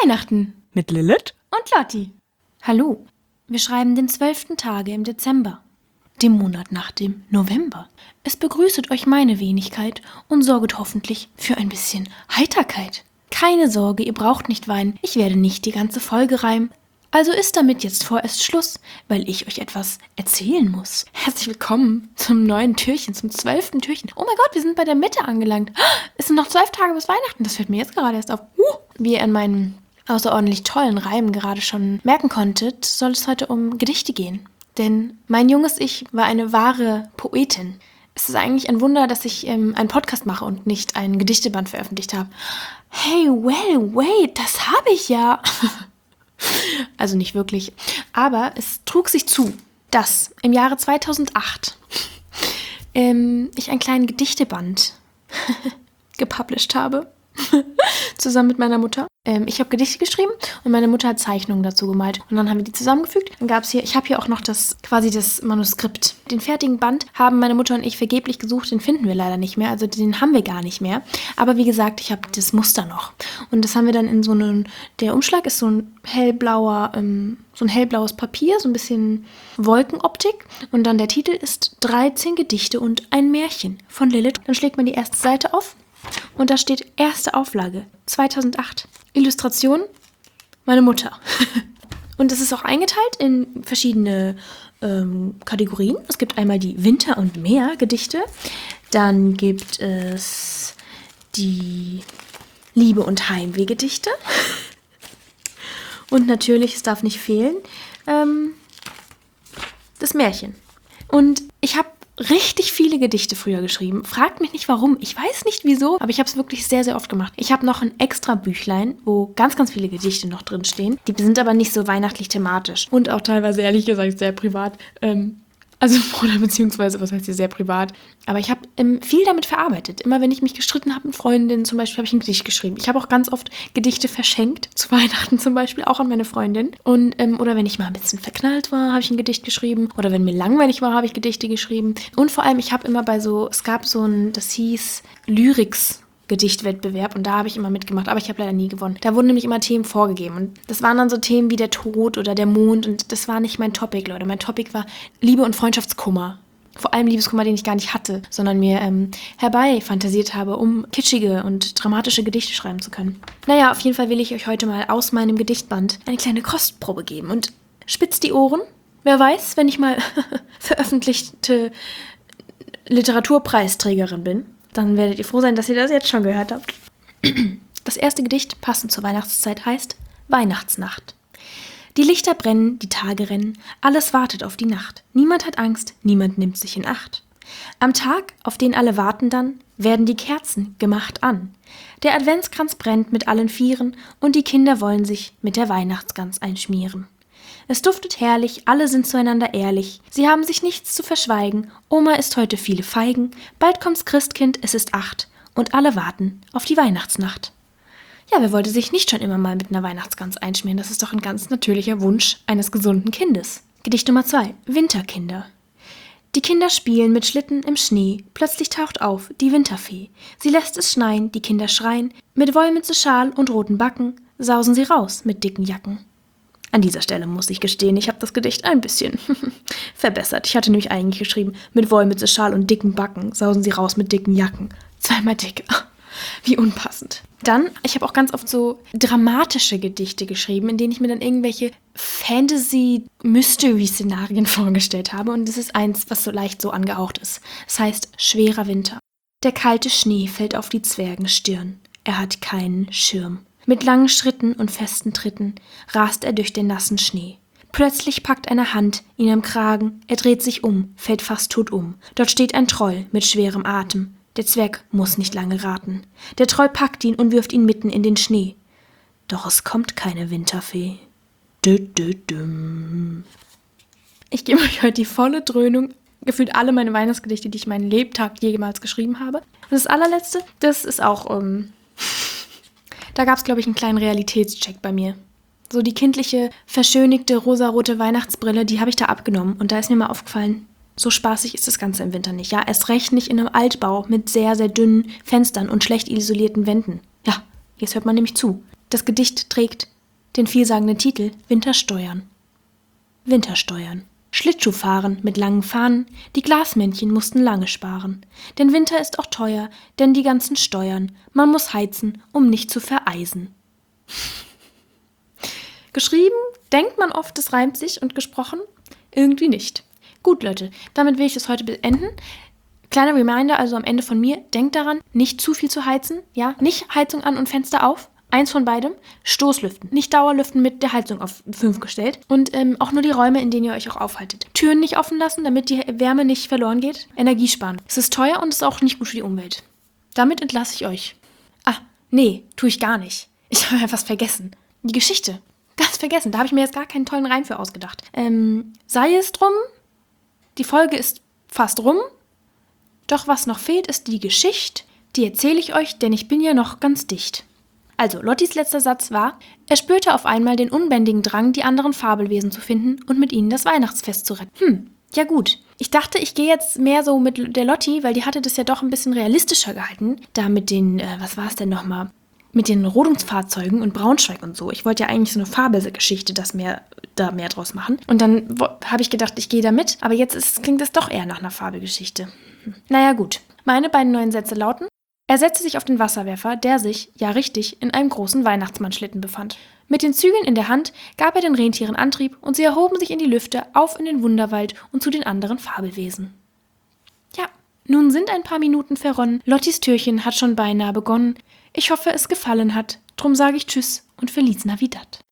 Weihnachten mit Lilith und Lotti. Hallo, wir schreiben den 12. Tage im Dezember, dem Monat nach dem November. Es begrüßet euch meine Wenigkeit und sorget hoffentlich für ein bisschen Heiterkeit. Keine Sorge, ihr braucht nicht weinen, ich werde nicht die ganze Folge reimen. Also ist damit jetzt vorerst Schluss, weil ich euch etwas erzählen muss. Herzlich willkommen zum neuen Türchen, zum 12. Türchen. Oh mein Gott, wir sind bei der Mitte angelangt. Es sind noch 12 Tage bis Weihnachten, das fällt mir jetzt gerade erst auf. Wie ihr an meinen außerordentlich tollen Reimen gerade schon merken konntet, soll es heute um Gedichte gehen. Denn mein junges Ich war eine wahre Poetin. Es ist eigentlich ein Wunder, dass ich einen Podcast mache und nicht einen Gedichteband veröffentlicht habe. Hey, wait, das habe ich ja. Also nicht wirklich. Aber es trug sich zu, dass im Jahre 2008 ich einen kleinen Gedichteband gepublished habe. Zusammen mit meiner Mutter. Ich habe Gedichte geschrieben und meine Mutter hat Zeichnungen dazu gemalt. Und dann haben wir die zusammengefügt. Dann gab es hier, ich habe hier auch noch das Manuskript. Den fertigen Band haben meine Mutter und ich vergeblich gesucht, den finden wir leider nicht mehr. Also den haben wir gar nicht mehr. Aber wie gesagt, ich habe das Muster noch. Und das haben wir dann in so einem, der Umschlag ist so ein hellblaues Papier, so ein bisschen Wolkenoptik. Und dann der Titel ist 13 Gedichte und ein Märchen von Lilith. Dann schlägt man die erste Seite auf. Und da steht erste Auflage, 2008. Illustration, meine Mutter. Und es ist auch eingeteilt in verschiedene Kategorien. Es gibt einmal die Winter- und Meer-Gedichte. Dann gibt es die Liebe- und Heimweh-Gedichte. Und natürlich, es darf nicht fehlen, das Märchen. Und ich habe richtig viele Gedichte früher geschrieben. Fragt mich nicht warum. Ich weiß nicht wieso, aber ich habe es wirklich sehr, sehr oft gemacht. Ich habe noch ein extra Büchlein, wo ganz, ganz viele Gedichte noch drin stehen. Die sind aber nicht so weihnachtlich thematisch. Und auch teilweise, ehrlich gesagt, sehr privat. Oder beziehungsweise, was heißt hier sehr privat. Aber ich habe viel damit verarbeitet. Immer wenn ich mich gestritten habe mit Freundinnen zum Beispiel, habe ich ein Gedicht geschrieben. Ich habe auch ganz oft Gedichte verschenkt, zu Weihnachten zum Beispiel, auch an meine Freundin. Und, oder wenn ich mal ein bisschen verknallt war, habe ich ein Gedicht geschrieben. Oder wenn mir langweilig war, habe ich Gedichte geschrieben. Und vor allem, ich habe immer es gab so das hieß Lyrics Gedichtwettbewerb und da habe ich immer mitgemacht, aber ich habe leider nie gewonnen. Da wurden nämlich immer Themen vorgegeben und das waren dann so Themen wie der Tod oder der Mond und das war nicht mein Topic, Leute. Mein Topic war Liebe und Freundschaftskummer. Vor allem Liebeskummer, den ich gar nicht hatte, sondern mir herbei fantasiert habe, um kitschige und dramatische Gedichte schreiben zu können. Naja, auf jeden Fall will ich euch heute mal aus meinem Gedichtband eine kleine Kostprobe geben und spitzt die Ohren. Wer weiß, wenn ich mal veröffentlichte Literaturpreisträgerin bin, dann werdet ihr froh sein, dass ihr das jetzt schon gehört habt. Das erste Gedicht, passend zur Weihnachtszeit, heißt Weihnachtsnacht. Die Lichter brennen, die Tage rennen, alles wartet auf die Nacht. Niemand hat Angst, niemand nimmt sich in Acht. Am Tag, auf den alle warten dann, werden die Kerzen gemacht an. Der Adventskranz brennt mit allen Vieren und die Kinder wollen sich mit der Weihnachtsgans einschmieren. Es duftet herrlich, alle sind zueinander ehrlich. Sie haben sich nichts zu verschweigen. Oma isst heute viele Feigen. Bald kommt's Christkind, es ist 8. Und alle warten auf die Weihnachtsnacht. Ja, wer wollte sich nicht schon immer mal mit einer Weihnachtsgans einschmieren? Das ist doch ein ganz natürlicher Wunsch eines gesunden Kindes. Gedicht Nummer 2. Winterkinder. Die Kinder spielen mit Schlitten im Schnee. Plötzlich taucht auf die Winterfee. Sie lässt es schneien, die Kinder schreien. Mit Wollmütze, Schal und roten Backen sausen sie raus mit dicken Jacken. An dieser Stelle muss ich gestehen, ich habe das Gedicht ein bisschen verbessert. Ich hatte nämlich eigentlich geschrieben, mit Wollmütze, Schal und dicken Backen sausen sie raus mit dicken Jacken. Zweimal dick. Wie unpassend. Dann, ich habe auch ganz oft so dramatische Gedichte geschrieben, in denen ich mir dann irgendwelche Fantasy-Mystery-Szenarien vorgestellt habe. Und das ist eins, was so leicht so angehaucht ist. Es heißt Schwerer Winter. Der kalte Schnee fällt auf die Zwergenstirn. Er hat keinen Schirm. Mit langen Schritten und festen Tritten rast er durch den nassen Schnee. Plötzlich packt eine Hand ihn am Kragen, er dreht sich um, fällt fast tot um. Dort steht ein Troll mit schwerem Atem. Der Zwerg muss nicht lange raten. Der Troll packt ihn und wirft ihn mitten in den Schnee. Doch es kommt keine Winterfee. Ich gebe euch heute die volle Dröhnung, gefühlt alle meine Weihnachtsgedichte, die ich meinen Lebtag jemals geschrieben habe. Und das allerletzte, das ist auch da gab es, glaube ich, einen kleinen Realitätscheck bei mir. So die kindliche, verschönigte, rosarote Weihnachtsbrille, die habe ich da abgenommen. Und da ist mir mal aufgefallen, so spaßig ist das Ganze im Winter nicht. Ja, erst recht nicht in einem Altbau mit sehr, sehr dünnen Fenstern und schlecht isolierten Wänden. Ja, jetzt hört man nämlich zu. Das Gedicht trägt den vielsagenden Titel Wintersteuern. Wintersteuern. Schlittschuhfahren mit langen Fahnen, die Glasmännchen mussten lange sparen. Denn Winter ist auch teuer, denn die ganzen Steuern, man muss heizen, um nicht zu vereisen. Geschrieben denkt man oft, es reimt sich, und gesprochen irgendwie nicht. Gut, Leute, damit will ich das heute beenden. Kleiner Reminder, also am Ende von mir, denkt daran, nicht zu viel zu heizen, ja, nicht Heizung an und Fenster auf, eins von beidem, Stoßlüften, nicht Dauerlüften mit der Heizung auf 5 gestellt und auch nur die Räume, in denen ihr euch auch aufhaltet. Türen nicht offen lassen, damit die Wärme nicht verloren geht, Energie sparen. Es ist teuer und es ist auch nicht gut für die Umwelt. Damit entlasse ich euch. Nee, tue ich gar nicht. Ich habe ja was vergessen. Die Geschichte. Ganz vergessen, da habe ich mir jetzt gar keinen tollen Reim für ausgedacht. Sei es drum, die Folge ist fast rum, doch was noch fehlt, ist die Geschichte, die erzähle ich euch, denn ich bin ja noch ganz dicht. Also, Lottis letzter Satz war, er spürte auf einmal den unbändigen Drang, die anderen Fabelwesen zu finden und mit ihnen das Weihnachtsfest zu retten. Ja gut. Ich dachte, ich gehe jetzt mehr so mit der Lotti, weil die hatte das ja doch ein bisschen realistischer gehalten. Da mit den, was war es denn nochmal? Mit den Rodungsfahrzeugen und Braunschweig und so. Ich wollte ja eigentlich so eine Fabelgeschichte mehr draus machen. Und dann habe ich gedacht, ich gehe da mit. Aber jetzt klingt es doch eher nach einer Fabelgeschichte. Naja gut. Meine beiden neuen Sätze lauten: Er setzte sich auf den Wasserwerfer, der sich, ja richtig, in einem großen Weihnachtsmannschlitten befand. Mit den Zügeln in der Hand gab er den Rentieren Antrieb und sie erhoben sich in die Lüfte, auf in den Wunderwald und zu den anderen Fabelwesen. Ja, nun sind ein paar Minuten verronnen. Lottis Türchen hat schon beinahe begonnen. Ich hoffe, es gefallen hat. Drum sage ich Tschüss und Feliz Navidad.